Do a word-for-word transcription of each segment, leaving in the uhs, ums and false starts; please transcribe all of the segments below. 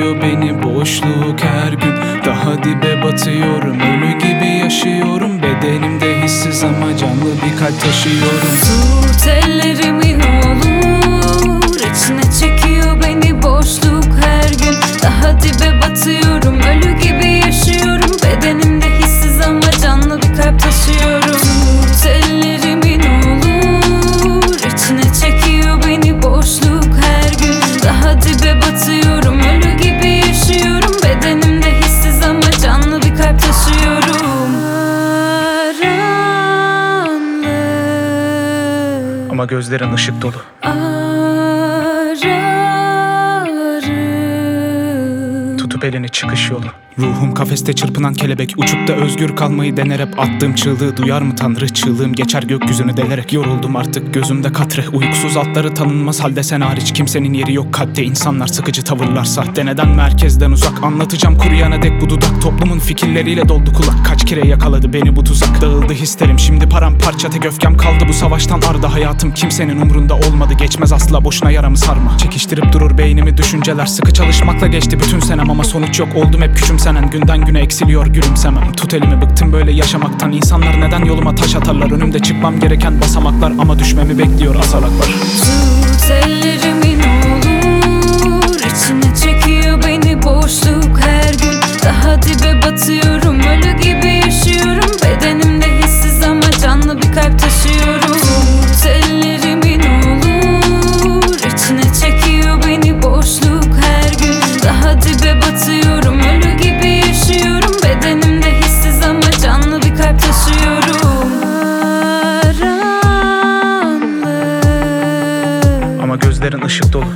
çekiyor beni boşluk her gün. Daha dibe batıyorum, ölü gibi yaşıyorum. Bedenimde hissiz ama canlı bir kalp taşıyorum. Tut ellerimi ne olur, içine çekiyor beni boşluk her gün. Daha dibe batıyorum, ölü gibi yaşıyorum. Bedenimde hissiz ama canlı bir kalp taşıyorum. Tut ellerimi ne olur, içine çekiyor beni boşluk her gün. Daha dibe batıyorum, ölü gibi yaşıyorum. Bedenimde hissiz ama canlı bir kalp taşıyorum. Ama gözlerin ışık dolu. Tutup elini çıkış yolu. Ruhum kafeste çırpınan kelebek, uçup da özgür kalmayı dener hep. Attığım çığlığı duyar mı Tanrı? Çığlığım geçer gökyüzünü delerek. Yoruldum artık gözümde katre, uykusuz altları tanınmaz halde sen hariç. Kimsenin yeri yok kalpte, insanlar sıkıcı tavırlar sahte. Neden merkezden uzak? Anlatacağım kuruyana dek bu dudak. Toplumun fikirleriyle doldu kulak. Kaç kere yakaladı beni bu tuzak. Dağıldı hislerim şimdi paramparça, tek öfkem kaldı bu savaştan arda. Hayatım kimsenin umrunda olmadı, geçmez asla boşuna yaramı sarma. Çekiştirip durur beynimi düşünceler, sıkı çalışmakla geçti bütün senem. Ama sonuç yok, oldum hep küçümsenen, günden güne eksiliyor gülümsemem. Tut elimi, bıktım böyle yaşamaktan. İnsanlar neden yoluma taş atarlar? Önümde çıkmam gereken basamaklar ama düşmemi bekliyor asalaklar. Tut ellerimi ne olur, içine çekiyor beni boşluk her gün. Daha dibe batıyorum, ölü gibi yaşıyorum. Bedenimde hissiz ama canlı bir kalp taşıyorum. Tut ellerimi ne olur, içine çekiyor beni boşluk her gün. Daha dibe batıyorum, ölü gibi yaşıyorum. Bedenimde hissiz ama canlı bir kalp taşıyorum. Ama gözlerin ışık dolu.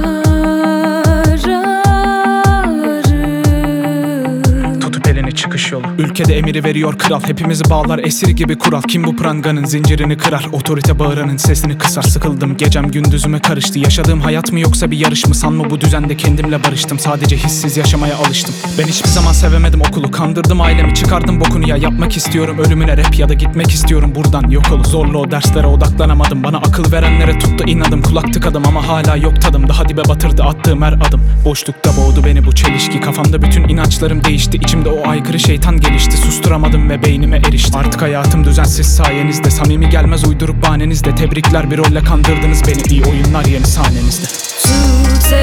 Tutup elini çıkış yolu. Ülkede emiri veriyor kral, hepimizi bağlar esir gibi kural. Kim bu pranganın zincirini kırar? Otorite bağıranın sesini kısar. Sıkıldım, gecem gündüzüme karıştı. Yaşadığım hayat mı yoksa bir yarış mı? Sanma bu düzende kendimle barıştım. Sadece hissiz yaşamaya alıştım. Ben hiçbir zaman sevemedim okulu, kandırdım ailemi, çıkardım bokunu. Ya yapmak istiyorum ölümüne rap ya da gitmek istiyorum buradan yok ol. Zorla o derslere odaklanamadım, bana akıl verenlere tuttu inadım. Kulak tıkadım ama hala yok tadım. Daha dibe batırdı attığım her adım. Boşlukta boğdu beni bu çelişki. Kafamda bütün inançlarım değişti. İçimde o aykırı şeytan gelişti. Susturamadım ve beynime erişti. Artık hayatım düzensiz sayenizde. Samimi gelmez uyduruk bahanenizde. Tebrikler, bir rolle kandırdınız beni. İyi oyunlar yeni sahnenizde. Tut